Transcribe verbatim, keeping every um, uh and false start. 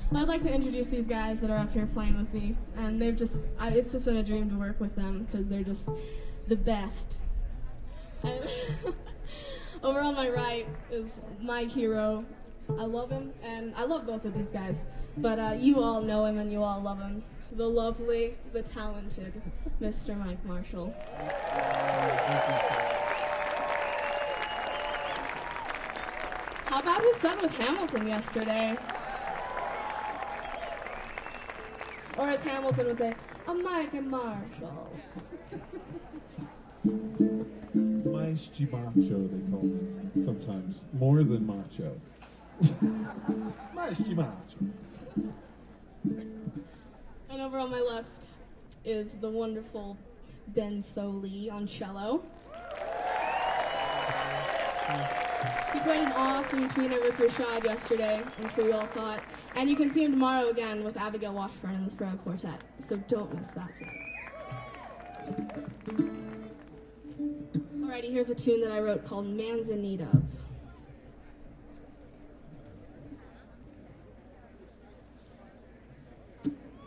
I'd like to introduce these guys that are up here playing with me, and they've just, I, it's just been a dream to work with them because they're just the best. And over on my right is my hero. I love him, and I love both of these guys, but uh, you all know him and you all love him. The lovely, the talented Mister Mike Marshall. How about his set with Hamilton yesterday? Or as Hamilton would say, a Mike and Marshall. Maestri Macho, they call me sometimes. More than macho. Maestri Macho. And over on my left is the wonderful Ben Soley on cello. He played an awesome tweener with Rashad yesterday. I'm sure you all saw it. And you can see him tomorrow again with Abigail Washburn and the Sparrow Quartet. So don't miss that set. Alrighty, here's a tune that I wrote called Man's in Need Of.